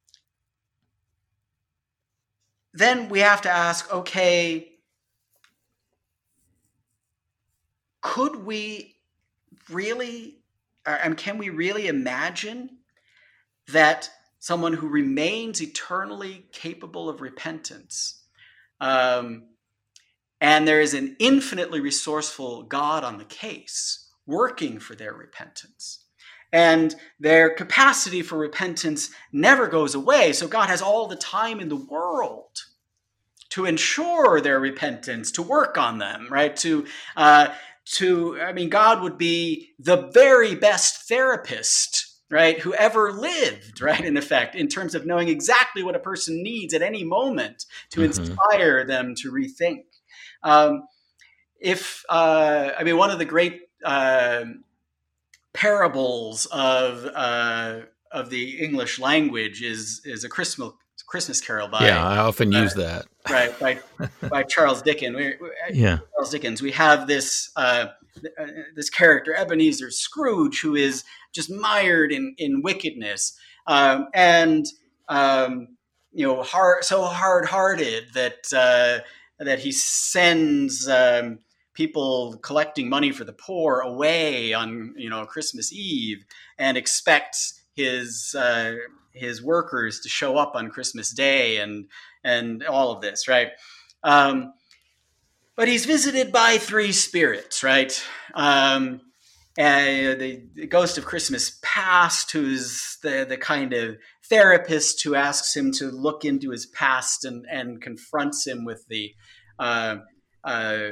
then we have to ask, okay, could we really, and can we really imagine that someone who remains eternally capable of repentance, um, and there is an infinitely resourceful God on the case, working for their repentance, and their capacity for repentance never goes away. So God has all the time in the world to ensure their repentance, to work on them, right? To, uh, to, I mean, God would be the very best therapist, right, who ever lived, right, in effect, in terms of knowing exactly what a person needs at any moment to mm-hmm. inspire them to rethink. Um, if, uh, I mean, one of the great uh, parables of uh, of the English language is is a Christmas Christmas Carol by yeah, I often uh, use that right by by Charles Dickens. We, yeah, Charles Dickens. We have this uh, this character Ebenezer Scrooge, who is just mired in in wickedness um, and um, you know hard so hard hearted that uh, that he sends. Um, people collecting money for the poor away on, you know, Christmas Eve and expects his uh, his workers to show up on Christmas Day and and all of this, right? Um, but he's visited by three spirits, right? Um, and the, the ghost of Christmas Past, who's the the kind of therapist who asks him to look into his past and and confronts him with the uh, uh,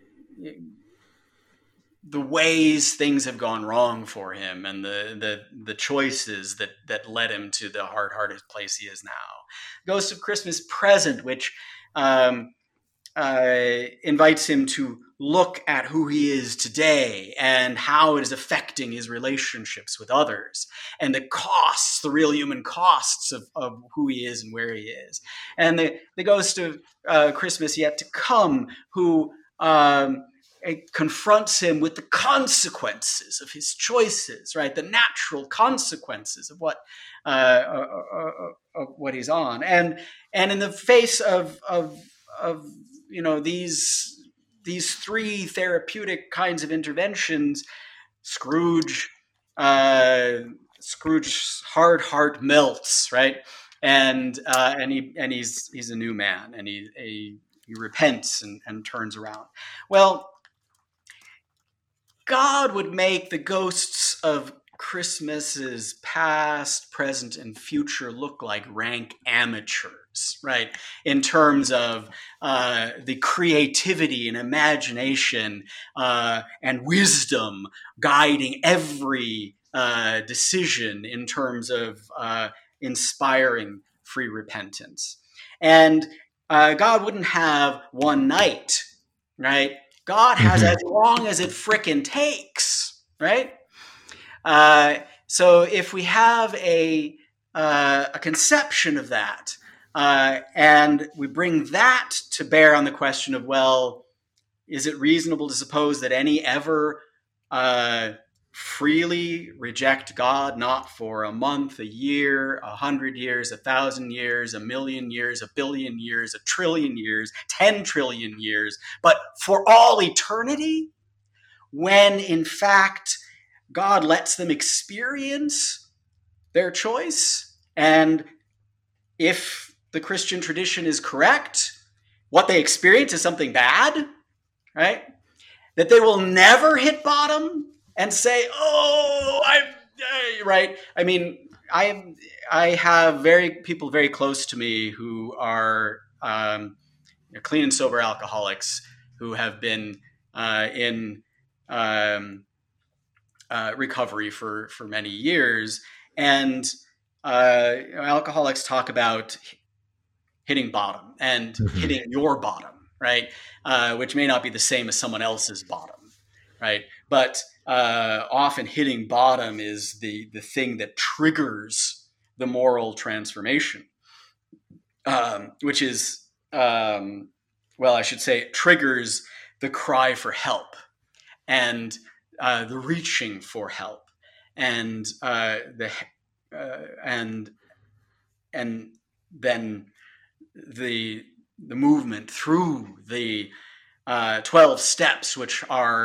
the ways things have gone wrong for him and the the the choices that that led him to the hard-hearted place he is now. Ghost of Christmas Present, which um, uh, invites him to look at who he is today and how it is affecting his relationships with others and the costs, the real human costs of, of who he is and where he is. And the, the Ghost of uh, Christmas Yet to Come, who um, it confronts him with the consequences of his choices, right? The natural consequences of what uh, uh, uh, of what he's on, and and in the face of of of you know these these three therapeutic kinds of interventions, Scrooge uh, Scrooge's hard heart melts, right? And uh, and he and he's he's a new man, and he a, he repents and, and turns around. Well, God would make the ghosts of Christmases past, present, and future look like rank amateurs, right? In terms of uh, the creativity and imagination uh, and wisdom guiding every uh, decision in terms of uh, inspiring free repentance. And uh, God wouldn't have one night, right? God has mm-hmm. as long as it frickin' takes, right? Uh, so if we have a uh, a conception of that, uh, and we bring that to bear on the question of, well, is it reasonable to suppose that any ever uh, freely reject God, not for a month, a year, a hundred years, a thousand years, a million years, a billion years, a trillion years, ten trillion years, but for all eternity, when in fact God lets them experience their choice? And if the Christian tradition is correct, what they experience is something bad, right? That they will never hit bottom and say, "Oh, I'm right." I mean, I I have very people very close to me who are um, you know, clean and sober alcoholics who have been uh, in um, uh, recovery for for many years, and uh, you know, alcoholics talk about hitting bottom and mm-hmm. hitting your bottom, right? Uh, which may not be the same as someone else's bottom, right? But uh, often hitting bottom is the, the thing that triggers the moral transformation, um, which is, um, well, I should say it triggers the cry for help and uh, the reaching for help and uh, the uh, and and then the the movement through the uh, twelve steps, which are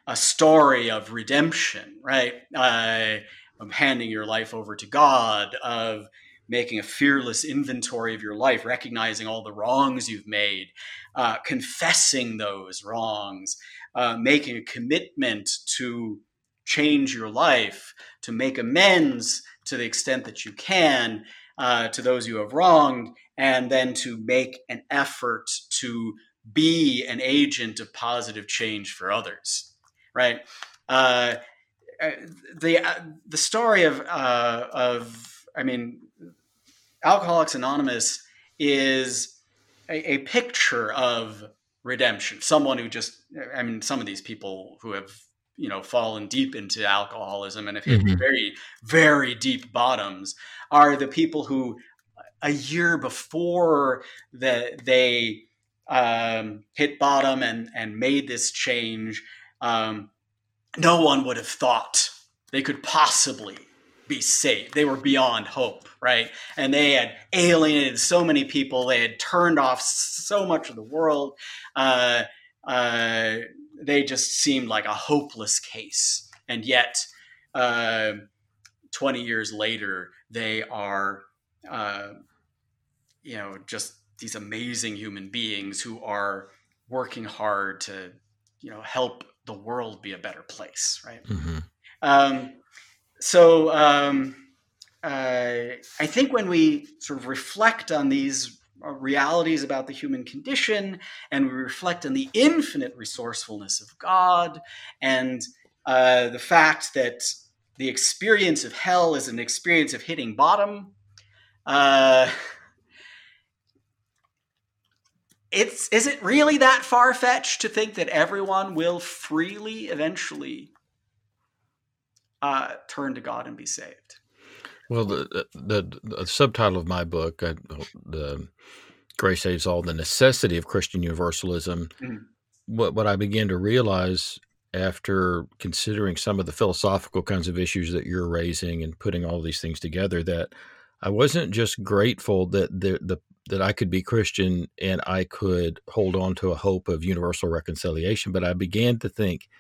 a story of redemption, right? Uh, of handing your life over to God, of making a fearless inventory of your life, recognizing all the wrongs you've made, uh, confessing those wrongs, uh, making a commitment to change your life, to make amends to the extent that you can uh, to those you have wronged, and then to make an effort to be an agent of positive change for others, right? Uh, the uh, the story of uh, of I mean, Alcoholics Anonymous is a, a picture of redemption. Someone who just, I mean, some of these people who have, you know, fallen deep into alcoholism and have hit Mm-hmm. very, very deep bottoms are the people who a year before that they um, hit bottom and, and made this change, um, no one would have thought they could possibly be saved. They were beyond hope, right? And they had alienated so many people. They had turned off so much of the world. Uh, uh, they just seemed like a hopeless case. And yet, uh, twenty years later, they are, uh, you know, just these amazing human beings who are working hard to, you know, help the world be a better place, right? Mm-hmm. Um, so um, uh, I think when we sort of reflect on these realities about the human condition, and we reflect on the infinite resourcefulness of God, and uh, the fact that the experience of hell is an experience of hitting bottom, uh, it's is it really that far-fetched to think that everyone will freely eventually uh, turn to God and be saved? Well, the, the the subtitle of my book, uh, the Grace Saves All, the necessity of Christian universalism. Mhm. What what I began to realize after considering some of the philosophical kinds of issues that you're raising and putting all these things together, that I wasn't just grateful that the the that I could be Christian and I could hold on to a hope of universal reconciliation, but I began to think,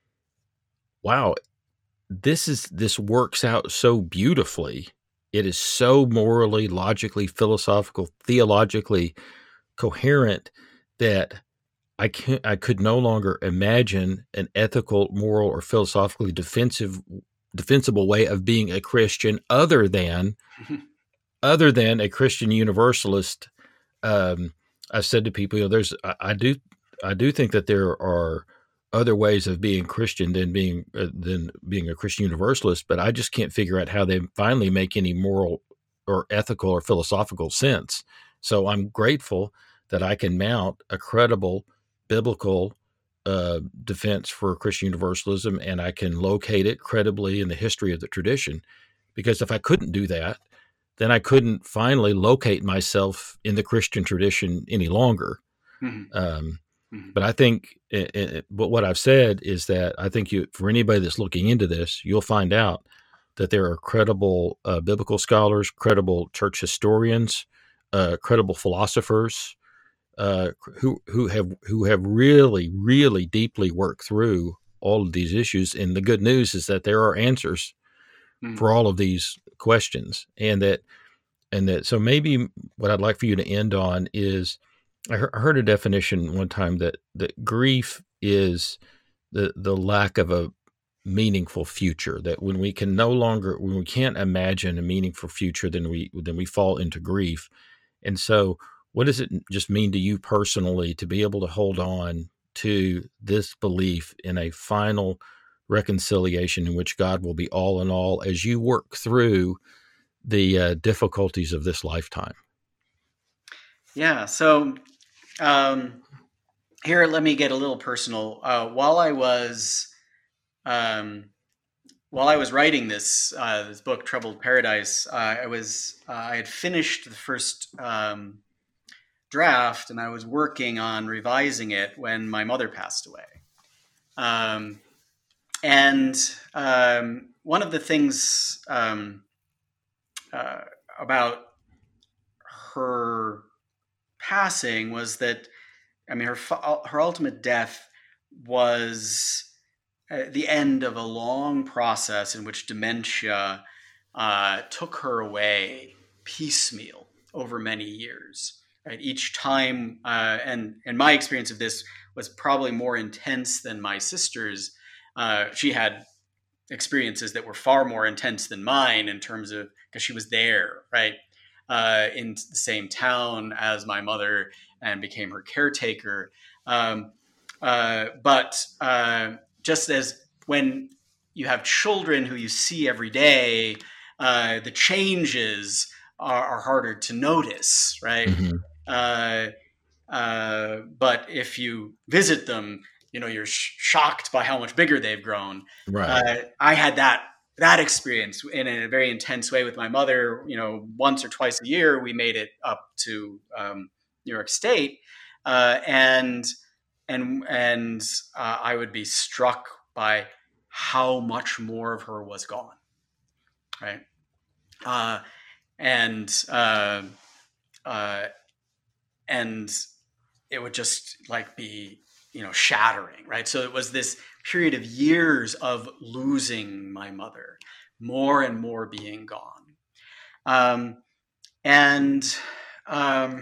wow, this is this works out so beautifully. It is so morally, logically, philosophical, theologically coherent that I can I could no longer imagine an ethical, moral, or philosophically defensive defensible way of being a Christian other than other than a Christian universalist. Um, I've said to people, you know, there's I, I do I do think that there are other ways of being Christian than being uh, than being a Christian universalist, but I just can't figure out how they finally make any moral or ethical or philosophical sense. So I'm grateful that I can mount a credible biblical uh, defense for Christian universalism, and I can locate it credibly in the history of the tradition. Because if I couldn't do that, then I couldn't finally locate myself in the Christian tradition any longer. Mm-hmm. Um, Mm-hmm. but I think, it, it, but what I've said is that I think you, for anybody that's looking into this, you'll find out that there are credible uh, biblical scholars, credible church historians, uh, credible philosophers uh, who who have who have really, really deeply worked through all of these issues. And the good news is that there are answers Mm-hmm. for all of these questions, and that and that. So maybe what I'd like for you to end on is, I heard a definition one time that, that grief is the the lack of a meaningful future. That when we can no longer, when we can't imagine a meaningful future, then we then we fall into grief. And so, what does it just mean to you personally to be able to hold on to this belief in a final reconciliation in which God will be all in all as you work through the uh, difficulties of this lifetime? Yeah. So um, here, let me get a little personal. Uh, while I was um, while I was writing this uh, this book, Troubled Paradise, uh, I was uh, I had finished the first um, draft, and I was working on revising it when my mother passed away. Um, and um, one of the things um, uh, about her passing was that, I mean, her her ultimate death was uh, the end of a long process in which dementia uh, took her away piecemeal over many years. Right? Each time, uh, and and my experience of this was probably more intense than my sister's. Uh, she had experiences that were far more intense than mine in terms of, because she was there, right, uh, in the same town as my mother and became her caretaker. Um, uh, but uh, just as when you have children who you see every day, uh, the changes are, are harder to notice, right? Mm-hmm. Uh, uh, but if you visit them, you know, you're sh- shocked by how much bigger they've grown. Right. Uh, I had that that experience in a very intense way with my mother. You know, once or twice a year, we made it up to um, New York State, uh, and and and uh, I would be struck by how much more of her was gone, right? Uh, and uh, uh, and it would just like be, you know, shattering, right? So it was this period of years of losing my mother, more and more being gone. Um, and um,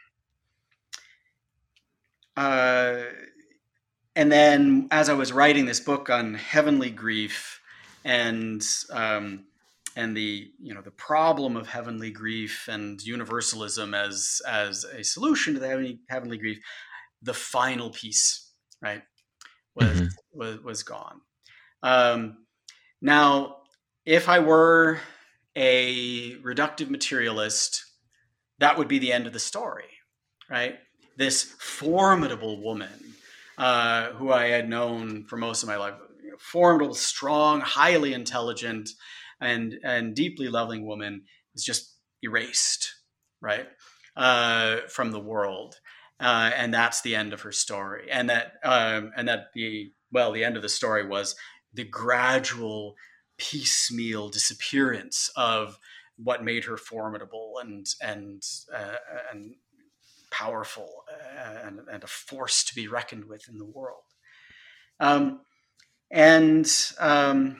uh, and then as I was writing this book on heavenly grief and um, and the, you know, the problem of heavenly grief and universalism as as a solution to the heavenly, heavenly grief, the final piece, right, was Mm-hmm. was was gone. Um, now, if I were a reductive materialist, that would be the end of the story, right? This formidable woman uh, who I had known for most of my life, you know, formidable, strong, highly intelligent, and and deeply loving woman, is just erased, right, uh, from the world. Uh, and that's the end of her story. And that, um, and that the, well, the end of the story was the gradual, piecemeal disappearance of what made her formidable and and uh, and powerful uh, and, and a force to be reckoned with in the world. Um, and um,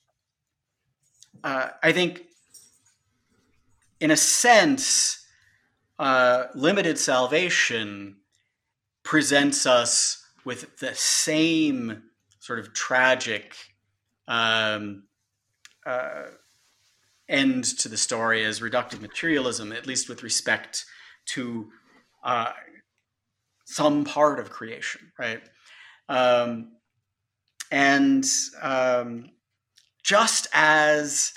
uh, I think, in a sense, Uh, limited salvation presents us with the same sort of tragic um, uh, end to the story as reductive materialism, at least with respect to uh, some part of creation, right? Um, and um, just as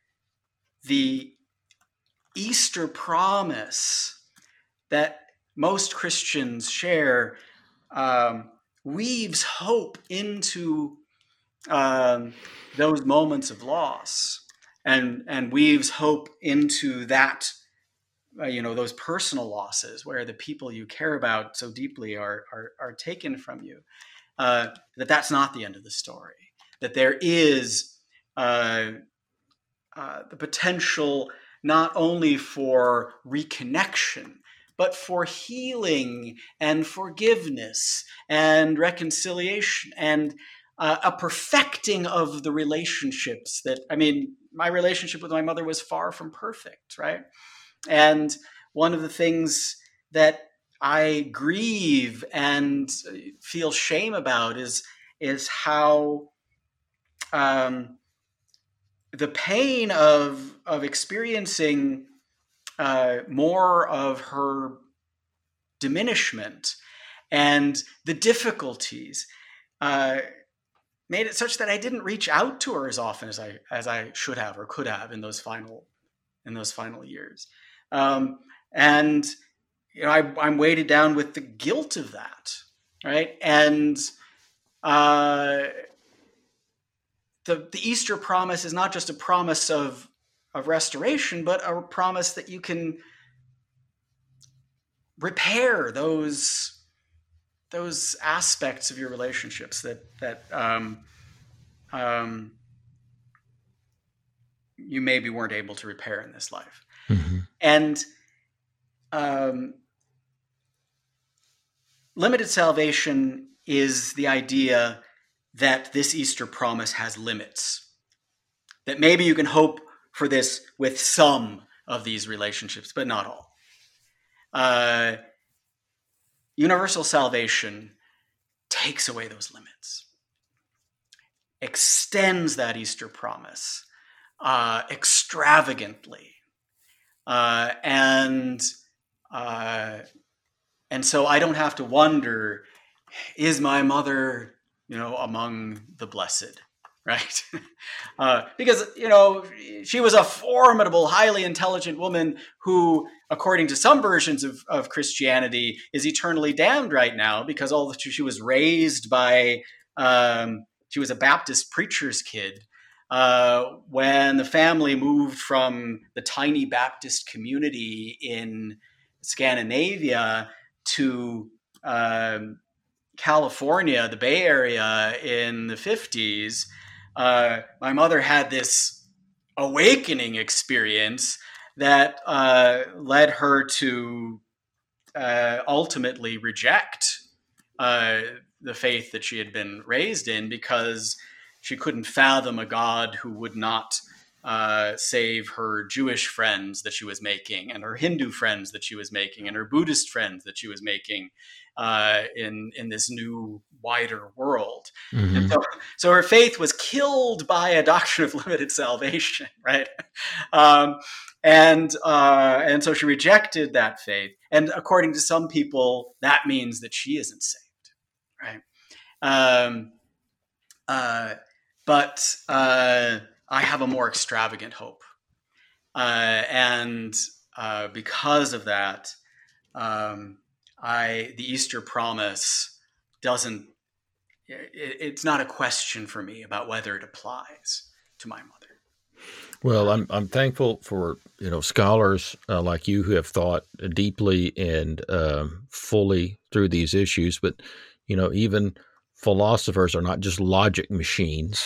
the Easter promise that most Christians share um, weaves hope into um, those moments of loss, and and weaves hope into that, uh, you know, those personal losses where the people you care about so deeply are are, are taken from you. Uh, that that's not the end of the story. That there is uh, uh, the potential not only for reconnection, but for healing and forgiveness and reconciliation and uh, a perfecting of the relationships that, I mean, my relationship with my mother was far from perfect, right? And one of the things that I grieve and feel shame about is, is how um, the pain of of experiencing uh, more of her diminishment and the difficulties uh, made it such that I didn't reach out to her as often as I as I should have or could have in those final in those final years, um, and you know I, I'm weighted down with the guilt of that, right? And uh, The, the Easter promise is not just a promise of, of restoration, but a promise that you can repair those, those aspects of your relationships that, that um, um, you maybe weren't able to repair in this life. Mm-hmm. And um, limited salvation is the idea that this Easter promise has limits, that maybe you can hope for this with some of these relationships, but not all. Uh, universal salvation takes away those limits, extends that Easter promise uh, extravagantly. Uh, and uh, and so I don't have to wonder, is my mother, you know, among the blessed, right? uh, because, you know, she was a formidable, highly intelligent woman who, according to some versions of, of Christianity, is eternally damned right now because all that she was raised by, um, she was a Baptist preacher's kid. Uh, when the family moved from the tiny Baptist community in Scandinavia to um, California, the Bay Area, in the fifties, uh, my mother had this awakening experience that uh, led her to uh, ultimately reject uh, the faith that she had been raised in, because she couldn't fathom a God who would not uh, save her Jewish friends that she was making, and her Hindu friends that she was making, and her Buddhist friends that she was making uh, in in this new, wider world. Mm-hmm. And so, so her faith was killed by a doctrine of limited salvation, right? Um, and uh, and so she rejected that faith. And according to some people, that means that she isn't saved, right? Um, uh, But uh, I have a more extravagant hope. Uh, and uh, because of that, um, I the Easter promise doesn't, it, it's not a question for me about whether it applies to my mother. Well, I'm I'm thankful for, you know, scholars uh, like you who have thought deeply and um, fully through these issues. But, you know, even philosophers are not just logic machines.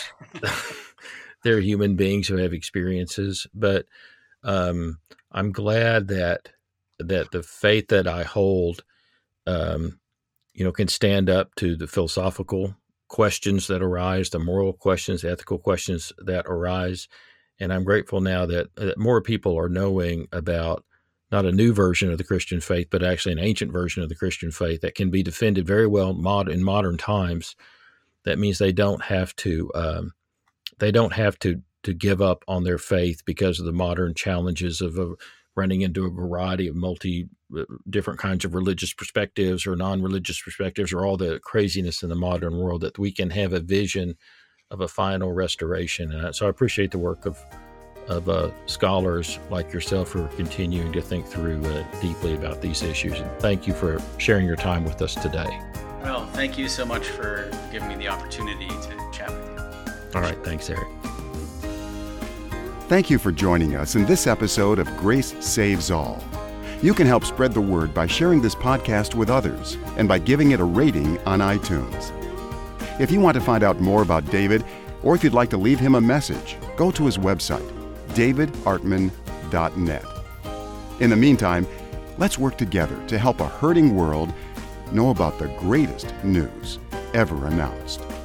They're human beings who have experiences. But um, I'm glad that that the faith that I hold, um, you know, can stand up to the philosophical questions that arise, the moral questions, the ethical questions that arise. And I'm grateful now that, that more people are knowing about not a new version of the Christian faith, but actually an ancient version of the Christian faith that can be defended very well mod- in modern times. That means they don't have to um, they don't have to to give up on their faith because of the modern challenges of uh, running into a variety of multi uh, different kinds of religious perspectives or non-religious perspectives, or all the craziness in the modern world. That we can have a vision of a final restoration. And so I appreciate the work of of uh, scholars like yourself who are continuing to think through uh, deeply about these issues. And thank you for sharing your time with us today. Well, thank you so much for giving me the opportunity to chat with you. All right. Thanks, Eric. Thank you for joining us in this episode of Grace Saves All. You can help spread the word by sharing this podcast with others and by giving it a rating on iTunes. If you want to find out more about David, or if you'd like to leave him a message, go to his website, david artman dot net. In the meantime, let's work together to help a hurting world know about the greatest news ever announced.